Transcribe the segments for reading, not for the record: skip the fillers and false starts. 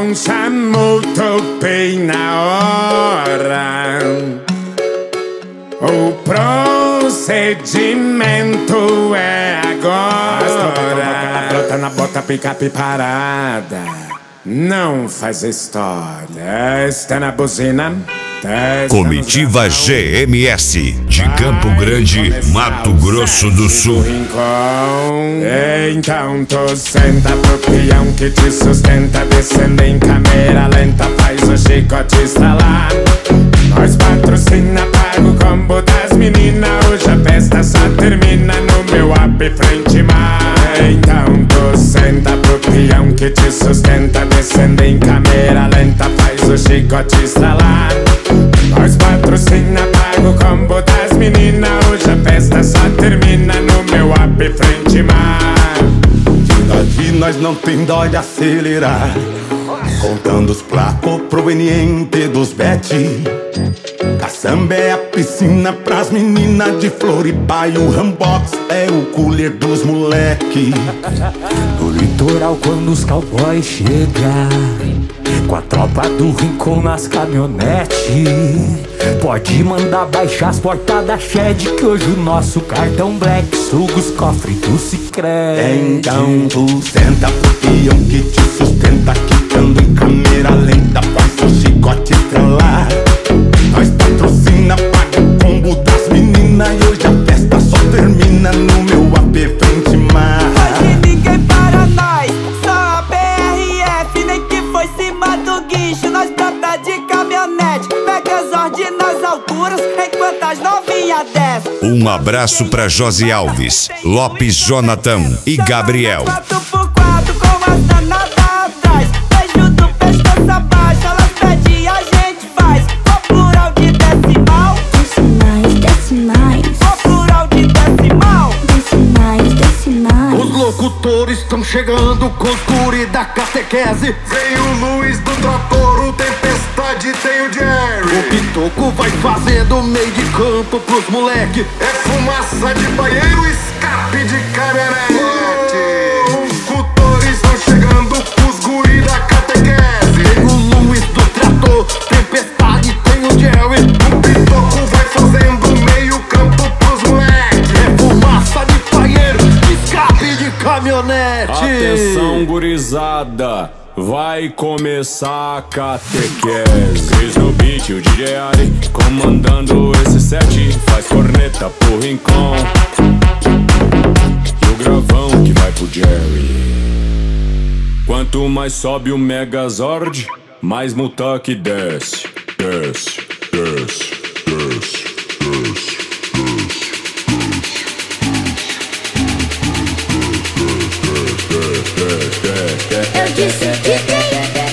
Então chamou, topei na hora. O procedimento é agora. Brota na bota, picape parada. Não faz história. Está na buzina. Comitiva GMS de Campo Grande, Mato Grosso do Sul. Então tu senta pro peão que te sustenta, descendo em câmera lenta, faz o chicote estralar. Nós patrocina, paga o combo das meninas. Hoje a festa só termina no meu app frente mar. Então tu senta pro peão que te sustenta, descendo em câmera lenta, faz o chicote estralar. Nós patrocina, paga o combo das meninas. Hoje a festa só termina no meu app frente mar. Aqui nós não tem dó de acelerar, contando os placos provenientes dos bet. A samba é a piscina pras meninas de Floripa e o Rambox é o cooler dos moleque. No litoral quando os cowboys chegam, com a tropa do Rincon nas caminhonetes, pode mandar baixar as portas da Shed, que hoje o nosso cartão Black suga os cofres do Sicredi. Então tu senta pro peão que te sustenta, quicando em câmera lenta, faz o chicote estrelar. Nós patrocina, paga o combo das meninas e hoje a festa só termina no meu AP frente mar. Hoje ninguém para nós, só a BRF, nem que foi cima do guincho. Nós brota de caminhonete, pega as ordens nas alturas, enquanto as novinhas descem. Um abraço pra Josi Alves, Lopes Jonathan e Gabriel. 4x4 com as danadas atrás, beijo do pescoço abaixo, elas pedem a gente faz. O plural de decimal, desce mais, desce mais. o plural de decimal, Desce mais, desce mais. Os locutores estão chegando com os guri da catequese. Vem o Luiz do trator, o Tempestade, tem o Jerry. O Pitoco vai fazendo meio de campo pros moleque. É fumaça de banheiro, escape de caminhonete. Os locutores estão chegando com os guri da catequese. Vem o Luiz do trator, Tempestade, tem o Jerry. O Pitoco vai fazendo meio campo pros moleque. É fumaça de banheiro, escape de caminhonete. Atenção, gurizada, vai começar a catequese. Cris no beat, o DJ Ari comandando esse set. Faz corneta pro Rincon e o gravão que vai pro Jerry. Quanto mais sobe o Megazord, mais Mutak desce. Desce, desce, desce, desce. Eu disse que tem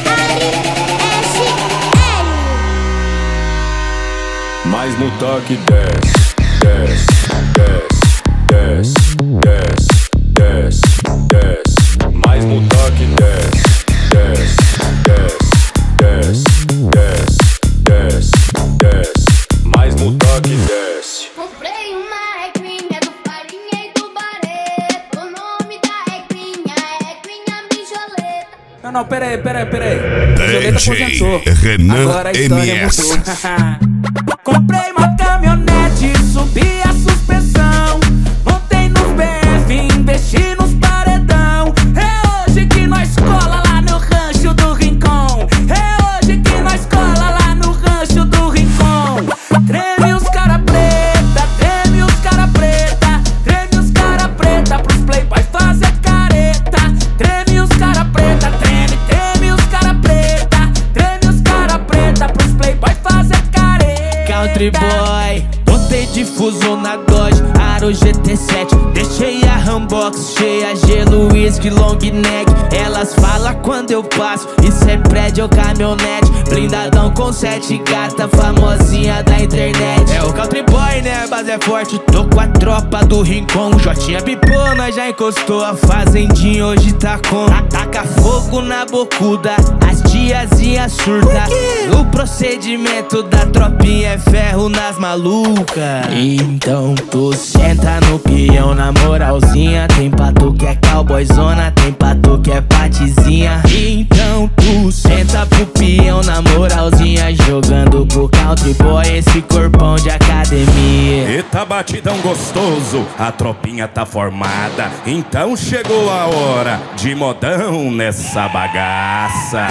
Mais Mutak desce, desce, desce, desce, desce, desce, desce. Mais Mutak desce, desce, desce, desce, desce, desce, desce. Mais Mutak desce. Comprei uma regrinha do Farinha e do Barreto. O nome da regrinha é regrinha mijoleta. Não, peraí. DJ Renan Agora a história MS. mudou. Comprei uma caminhonete, subi a suspensão, montei nos BF, investi nos paredão. É hoje que nós cola lá no rancho do Rincon. É hoje que nós cola lá no rancho do Rincon. Treme os cara preta, treme os cara preta, treme os cara preta pros playboys fazer careta. Treme os cara preta, treme os cara preta, treme os cara preta pros playboys fazer careta. Country boy, botei difuso na Dodge, Aro GT7. Deixei a Rambox cheia, gelo, whisky, long neck. Elas falam quando eu passo, isso é prédio ou caminhonete. Blindadão com 7 gata, famosinha da internet. É o Country boy, né, a base é forte. Tô com a tropa do Rincon, Jotinha pipou, nós já encostou. A fazendinha hoje tá com taca fogo na bocuda, as tiazinhas surda. O procedimento da tropinha é ferro nas malucas. Então tu senta Senta no peão na moralzinha. Tem pra tu que é cowboyzona, tem pra tu que é patizinha. Então tu senta pro peão na moralzinha, jogando pro country boy esse corpão de academia. Eita batidão gostoso, a tropinha tá formada. Então chegou a hora de modão nessa bagaça.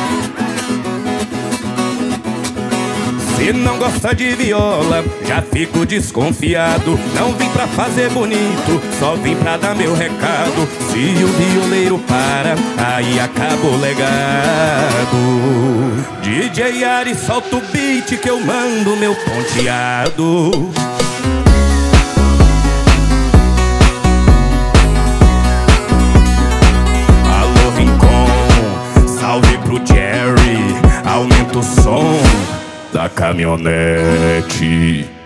Se não gosta de viola, já fico desconfiado. Não vim pra fazer bonito, só vim pra dar meu recado. Se o violeiro para, aí acaba o legado. DJ Ari, solta o beat que eu mando meu ponteado. Alô Rincon, salve pro Jerry, aumenta o som da caminhonete.